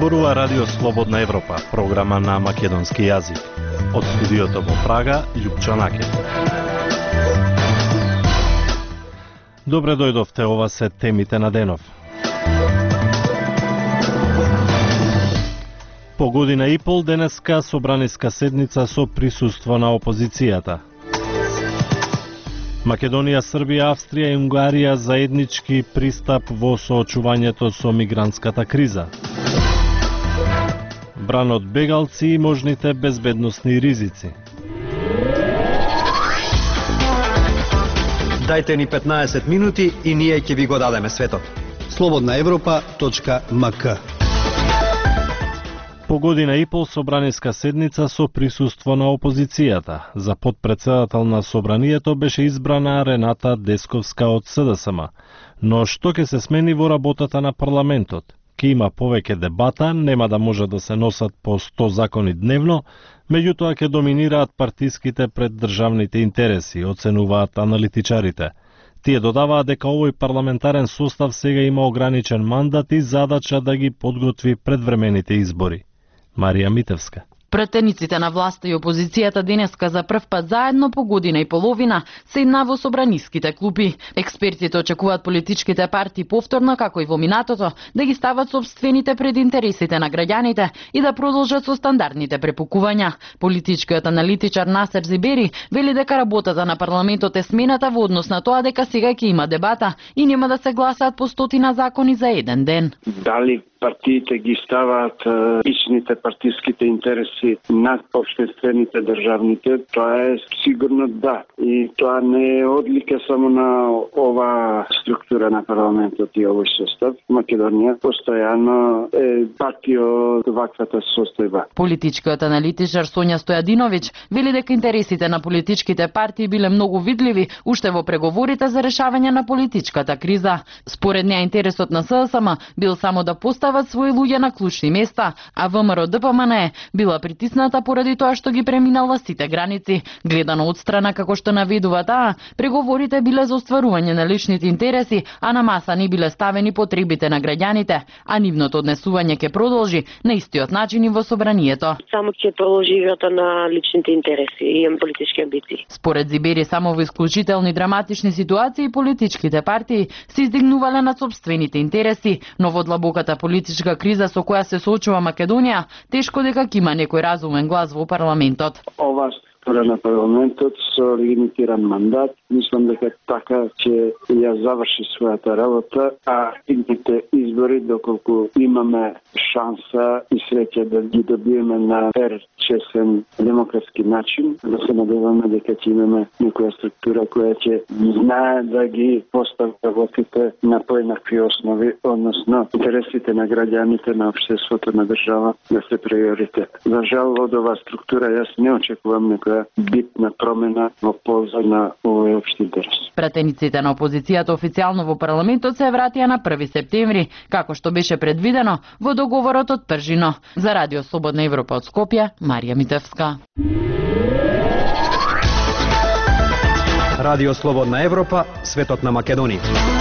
зборува Радио Слободна Европа, програма на македонски јазик. Од студиото во Прага, Љупчо Накет. Добре дојдовте, ова се темите на денов. По година и пол денеска собраниска седница со присуство на опозицијата. Македонија, Србија, Австрија и Унгарија заеднички пристап во соочувањето со мигрантската криза. Бран од бегалци и можните безбедносни ризици. Дајте ни 15 минути и ние ќе ви го дадеме светот. slobodnaevropa.mk. По година и пол собраниска седница со присуство на опозицијата. За потпредседател на собранието беше избрана Рената Десковска од СДСМ. Но што ќе се смени во работата на парламентот? Ке има повеќе дебата, нема да може да се носат по 100 закони дневно, меѓутоа ќе доминираат партиските пред државните интереси, оценуваат аналитичарите. Тие додаваат дека овој парламентарен состав сега има ограничен мандат и задача да ги подготви предвремените избори. Марија Митевска. Претениците на власта и опозицијата денеска за прв пат заедно по година и половина седна во собраниските клупи. Експертите очекуваат политичките партии повторно, како и во минатото, да ги стават собствените пред интересите на граѓаните и да продолжат со стандардните препукувања. Политичкиот аналитичар Насер Зибери вели дека работата на парламентот е смената во однос на тоа дека сега ќе има дебата и нема да се гласаат по 100 закони за еден ден. Дали партиите ги ставаат личните партиските интереси над општествените државните, тоа е сигурно да. И тоа не е одлика само на ова структура на парламентот и овој состав. Македонија постојано е пати од ваквата состојба. Политичкиот аналитичар Сонја Стојадиновиќ вели дека интересите на политичките партии биле многу видливи уште во преговорите за решавање на политичката криза. Според неа интересот на СДСМ бил само да постават своји луѓе на клучни места, а ВМРО ДПМН била притисната поради тоа што ги преминала сите граници. Гледано од страна како што наведува таа, преговорите биле за остварување на личните интереси, а на маса не биле ставени потребите на граѓаните, а нивното однесување ќе продолжи на истиот начин и во собранието. Само ќе продолжи играта на личните интереси и политички амбиции. Според Зибери, само во исклучителни драматични ситуации политичките партии се издигнувале над собствените интереси, но во длабоката политичка криза со која се соочува Македонија, тешко дека ќе има некој разумен глас во парламентот. Ова структура на парламентот со лимитиран мандат, мислам дека така ќе ја заврши својата работа, а идните избори, доколку имаме шанса и среќа да ги добиеме на честен демократски начин, да се надеваме дека ќе имаме некоја структура која ќе знае да ги постави работите на поеднакви основи, односно интересите на граѓаните, на општеството, на држава да се приоритет. За жал, од оваа структура јас не очекувам некоја битна промена во полза на овој општи интерес. Пратениците на опозицијата официјално во парламентот се вратија на 1 септември, како што беше предвидено во договорот од Пржино. За Радио Слободна Европа од Скопје, Марија Митевска. Радио Слободна Европа, светот на Македонија.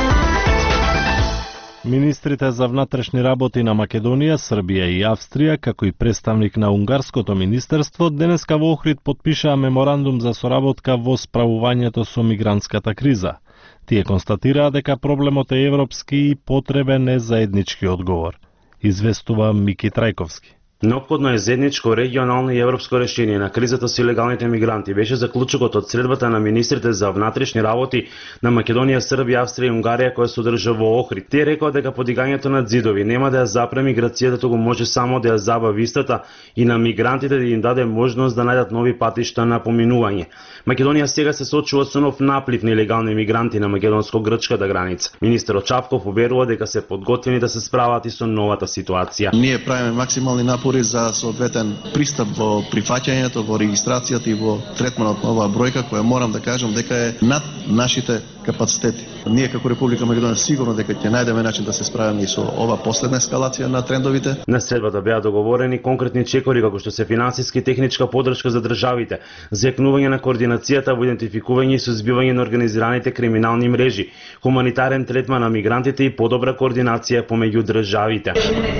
Министрите за внатрешни работи на Македонија, Србија и Австрија, како и представник на Унгарското министерство, денеска во Охрид потпишаа меморандум за соработка во справувањето со мигрантската криза. Тие констатираа дека проблемот е европски и потребен е заеднички одговор. Известува Мики Трајковски. Неопходно е заедничко регионално и европско решение на кризата со илегалните мигранти. Беше заклучокот од средбата на министрите за внатрешни работи на Македонија, Србија, Австрија и Унгарија која се одржа во Охрид. Тие рекоа дека подигањето на ѕидови нема да ја запре миграцијата, туку може само да ја забави истата и на мигрантите да им даде можност да најдат нови патишта на поминување. Македонија сега се соочува со нов наплив на илегални мигранти на македонско-грчката граница. Министерот Чавков уверува дека се подготвени да се справат и со новата ситуација. Ние правиме максимални напори збори за соодветен пристап во прифаќањето, во регистрацијата и во третманот на оваа бројка, која морам да кажам дека е над нашите капацитети. Ние како Република Македонија сигурно дека ќе најдеме начин да се справиме и со ова последна ескалација на трендовите. На средбата беа договорени конкретни чекори како што се финансиски и техничка поддршка за државите, зајакнување на координацијата во идентификување и сузбивање на организираните криминални мрежи, хуманитарен третман на мигрантите и подобра координација помеѓу државите.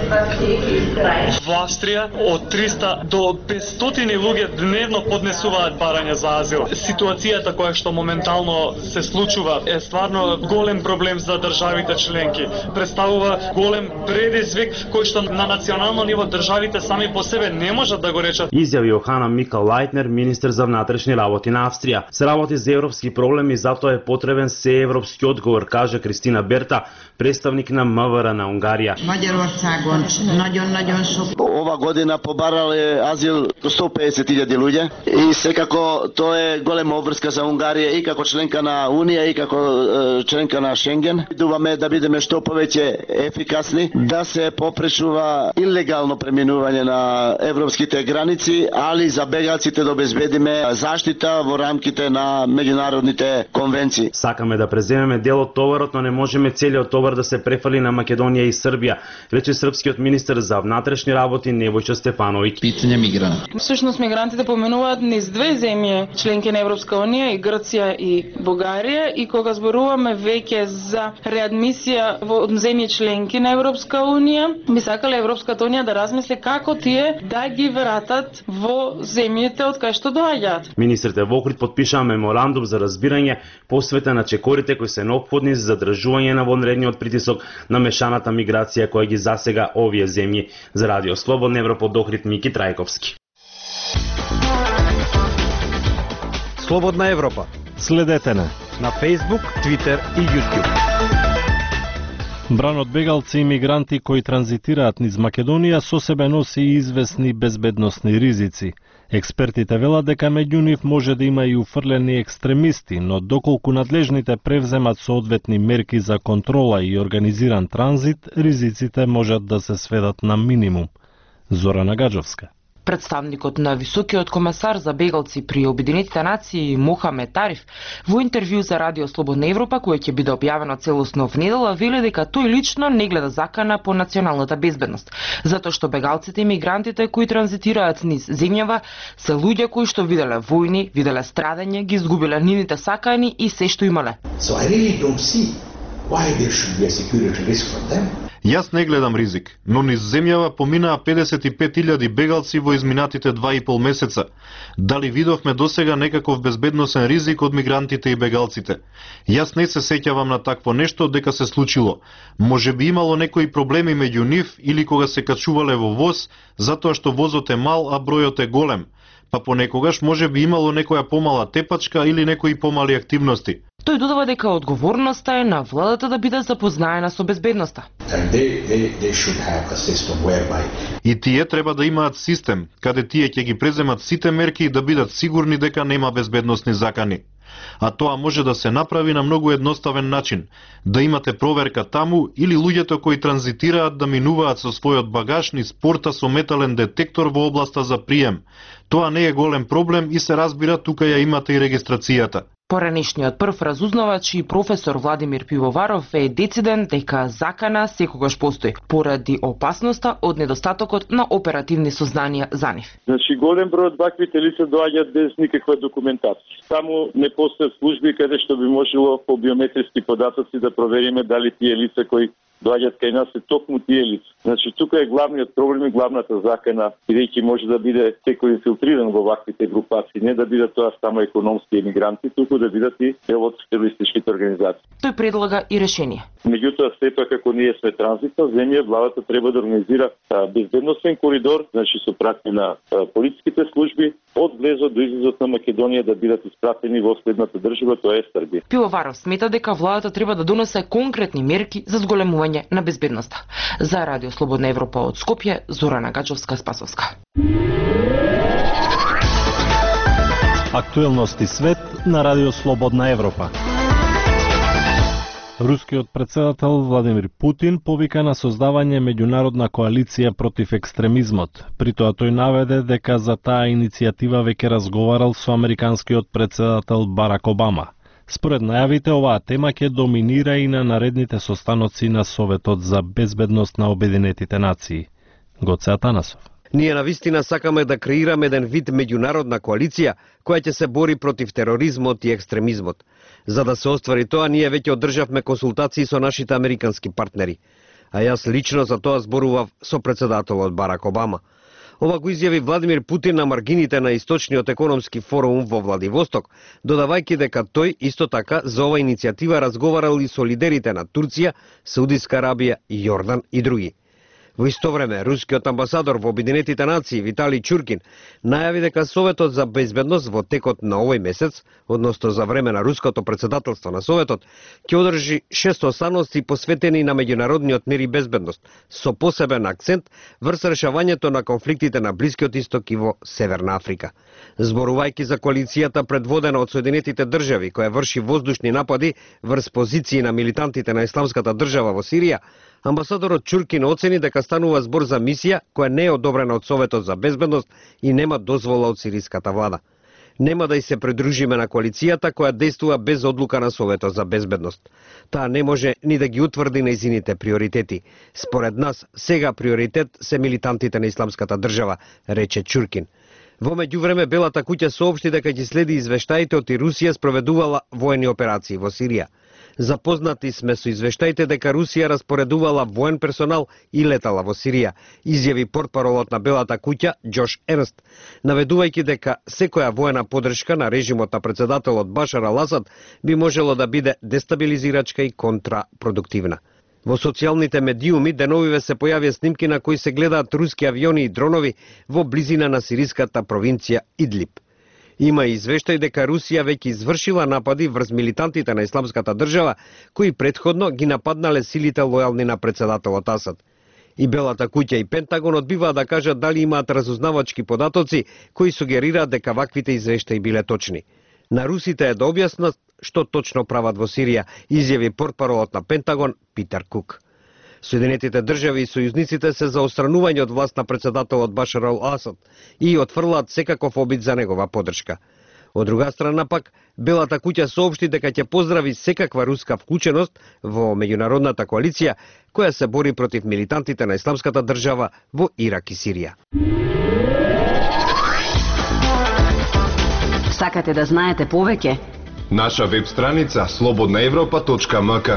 Во Австрија од 300 до 500 луѓе дневно поднесуваат барања за азил. Ситуацијата која што моментално се случува е стварно голем проблем за државите членки. Представува голем предизвик кој што на национално ниво државите сами по себе не можат да го речат. Изјави Јохана Микал Лајтнер, министер за внатрешни работи на Австрија. Се работи за европски проблеми, затоа е потребен сеевропски одговор, каже Кристина Берта, представник на МВР на Унгарија. Ова година побарале азил 150.000 луѓе и секако тоа е голема обврска за Унгарија и како членка на Унија и како членка на Шенген. Идуваме да бидеме што повеќе ефикасни, да се попречува илегално преминување на европските граници, али за бегалците да обезбедиме заштита во рамките на меѓународните конвенции. Сакаме да преземеме дел од товарот, но не можеме целиот товар да се префали на Македонија и Србија, рече српскиот министер за внатрешни работи Невојчо Стефановиќ. Питање мигранти. Всушност мигрантите поминуваат низ две земји членки на Европска унија, и Грција и Бугарија, и кога зборуваме веќе за реадмисија во земји членки на Европска унија, би сакале Европската унија да размисли како тие да ги вратат во земјите од кај што доаѓаат. Министрите во Охрид подпишаа меморандум за разбирање посветен на чекорите кои се неопходни за задржување на вонредниот притисок на мешаната миграција која ги засега овие земји. За Радио Слободна Европа од Охрид, Мики Трајковски. Слободна Европа. Следете на Facebook, Twitter и YouTube. Бранот бегалци и мигранти кои транзитираат низ Македонија со себе носи известни безбедносни ризици. Експертите велат дека меѓу нив може да има и уфрлени екстремисти, но доколку надлежните превземат соодветни мерки за контрола и организиран транзит, ризиците можат да се сведат на минимум. Зорана Гаджовска. Представникот на високиот комесар за бегалци при Обединетите нации Мохамед Тариф во интервју за Радио Слободна Европа, кој ќе биде објавено целосно в недела, вели дека тој лично не гледа закана по националната безбедност, затоа што бегалците и мигрантите кои транзитираат низ земјава се луѓе кои што виделе војни, виделе страдање, ги изгубиле нивните сакани и се што имале. So I really don't see why there should be a security risk for them. Јас не гледам ризик, но низ земјава поминаа 55.000 бегалци во изминатите 2,5 месеца. Дали видовме досега некаков безбедносен ризик од мигрантите и бегалците? Јас не се сеќавам на такво нешто дека се случило. Може би имало некои проблеми меѓу нив или кога се качувале во воз, затоа што возот е мал, а бројот е голем. Па понекогаш може би имало некоја помала тепачка или некои помали активности. Тој додава дека одговорноста е на владата да биде запознаена со безбедноста. И тие треба да имаат систем, каде тие ќе ги преземат сите мерки и да бидат сигурни дека нема безбедносни закани. А тоа може да се направи на многу едноставен начин. Да имате проверка таму или луѓето кои транзитираат да минуваат со својот багаж низ порта со метален детектор во областа за прием. Тоа не е голем проблем и се разбира, тука ја имате и регистрацијата. Поранешниот прв разузнавач и професор Владимир Пивоваров е дециден дека закана секогаш постои, поради опасноста од недостатокот на оперативни сознанија за нив. Значи, голем број од ваквите лица доаѓаат без никаква документација. Само не постојат служби каде што би можело по биометриски податоци да провериме дали тие лица кои доаѓаат кај нас се токму тие лица. Значи, тука е главниот проблем и главната закана, бидејќи може да биде секој инфилтриран во ваквите групации, не да бидат тоа само економски емигранти, туку да бидат и дел од терористичките организации. Тој предлага и решение. Меѓутоа, сепак како ние сме транзитна земја, владата треба да организира безбедносен коридор, значи со пратење на полициските служби од влезот до излезот на Македонија да бидат испратени во следната држава, тоа е Србија. Пивоваров смета дека владата треба да донесе конкретни мерки за зголемување на безбедноста. За Радио Слободна Европа од Скопје, Зорана Гаджовска-Спасовска. Актуелности свет на Радио Слободна Европа. Рускиот председател Владимир Путин повика на создавање меѓународна коалиција против екстремизмот. При тоа тој наведе дека за таа иницијатива веќе разговарал со американскиот председател Барак Обама. Според најавите, оваа тема ќе доминира и на наредните состаноци на Советот за безбедност на Обединетите нации. Гоце Атанасов. Ние навистина сакаме да креираме еден вид меѓународна коалиција која ќе се бори против тероризмот и екстремизмот. За да се оствари тоа, ние веќе одржавме консултации со нашите американски партнери. А јас лично за тоа зборував со председателот Барак Обама. Ова го изјави Владимир Путин на маргините на Источниот економски форум во Владивосток, додавајќи дека тој исто така за ова иницијатива разговарал и со лидерите на Турција, Саудиска Арабија, Јордан и други. Во исто време, рускиот амбасадор во Обединетите нации Витали Чуркин најави дека Советот за безбедност во текот на овој месец, односно за време на руското председателство на Советот, ќе одржи 6 останоци посветени на меѓународниот мир и безбедност, со посебен акцент врз решавањето на конфликтите на Блискиот исток и во Северна Африка. Зборувајќи за коалицијата предводена од Соединетите држави, која врши воздушни напади врз позиции на милитантите на Исламската држава во Сирија, амбасадорот Чуркин оцени дека станува збор за мисија која не е одобрена од Советот за безбедност и нема дозвола од сириската влада. Нема да и се придружиме на коалицијата која действува без одлука на Советот за безбедност. Таа не може ни да ги утврди нејзините приоритети. Според нас, сега приоритет се милитантите на Исламската држава, рече Чуркин. Во меѓувреме, Белата куќа соопшти дека ќе следи извештаите од и Русија спроведувала воени операции во Сирија. Запознати сме со извештаите дека Русија распоредувала воен персонал и летала во Сирија, изјави портпаролот на Белата куќа Џош Ернст, наведувајќи дека секоја воена поддршка на режимот на председателот Башар ал-Асад би можело да биде дестабилизирачка и контрапродуктивна. Во социјалните медиуми деновиве се појавија снимки на кои се гледаат руски авиони и дронови во близина на сириската провинција Идлиб. Има и извештај дека Русија веќе извршила напади врз милитантите на Исламската држава, кои претходно ги нападнале силите лојални на председателот Асад. И Белата куќа и Пентагон одбиваат да кажат дали имаат разузнавачки податоци кои сугерираат дека ваквите извештаи биле точни. На русите е да објаснат што точно прават во Сирија, изјави портпаролот на Пентагон Питер Кук. Соединетите држави и сојузниците се за отстранување од власт на председателот Башар ал-Асад и отфрлаат секаков обид за негова поддршка. Од друга страна пак, Белата куќа соопшти дека ќе поздрави секаква руска вклученост во меѓународната коалиција која се бори против милитантите на Исламската држава во Ирак и Сирија. Сакате да знаете повеќе? Наша веб страница slobodnaevropa.mk.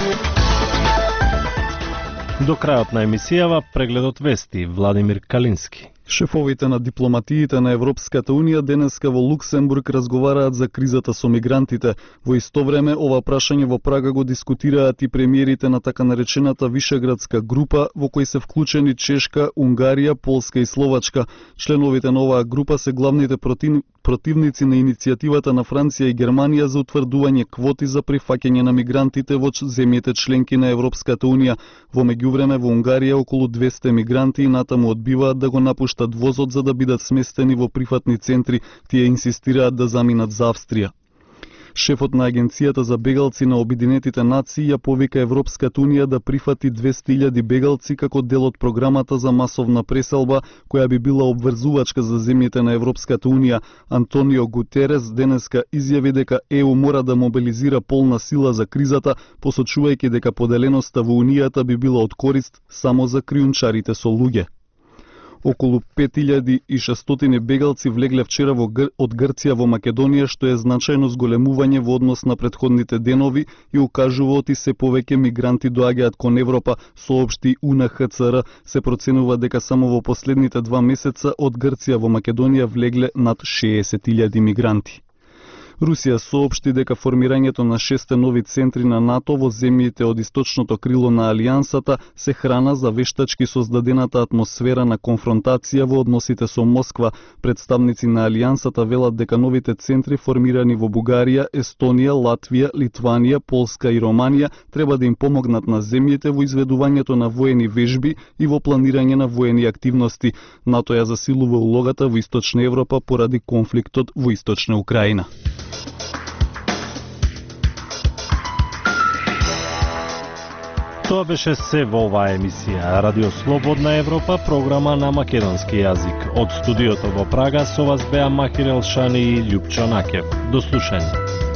До крајот на емисијава прегледот вести Владимир Калински. Шефовите на дипломатиите на Европската Унија денеска во Луксембург разговараат за кризата со мигрантите. Во исто време, ова прашање во Прага го дискутираат и премиерите на така наречената Вишеградска група, во кој се вклучени Чешка, Унгарија, Полска и Словачка. Членовите на оваа група се главните противници на иницијативата на Франција и Германија за утврдување квоти за прифаќање на мигрантите во земјите членки на Европската Унија. Во меѓувреме во Унгарија околу 200 мигранти и натаму одбиваат да го напуштат возот за да бидат сместени во прифатни центри. Тие инсистираат да заминат за Австрија. Шефот на Агенцијата за бегалци на Обединетите нации ја повика Европската Унија да прифати 200.000 бегалци како дел од програмата за масовна преселба, која би била обврзувачка за земјите на Европската Унија. Антонио Гутерес денеска изјави дека ЕУ мора да мобилизира полна сила за кризата, посочувајќи дека поделеноста во Унијата би била од корист само за кријунчарите со луѓе. Околу 5600 бегалци влегле вчера од Грција во Македонија, што е значајно зголемување во однос на претходните денови и укажува оти се повеќе мигранти доаѓаат кон Европа, соопшти УНХЦР. Се проценува дека само во последните 2 месеца од Грција во Македонија влегле над 60.000 мигранти. Русија соопшти дека формирањето на 6 нови центри на НАТО во земјите од источното крило на Алијансата се храна за вештачки создадената атмосфера на конфронтација во односите со Москва. Представници на Алијансата велат дека новите центри формирани во Бугарија, Естонија, Латвија, Литванија, Полска и Романија треба да им помогнат на земјите во изведувањето на воени вежби и во планирање на воени активности. НАТО ја засилува улогата во Источна Европа поради конфликтот во Источна Украина. Тоа беше се во оваа емисија. Радио Слободна Европа, програма на македонски јазик. Од студиото во Прага со вас беа Махир Елшани и Љупчо Накев. До слушање.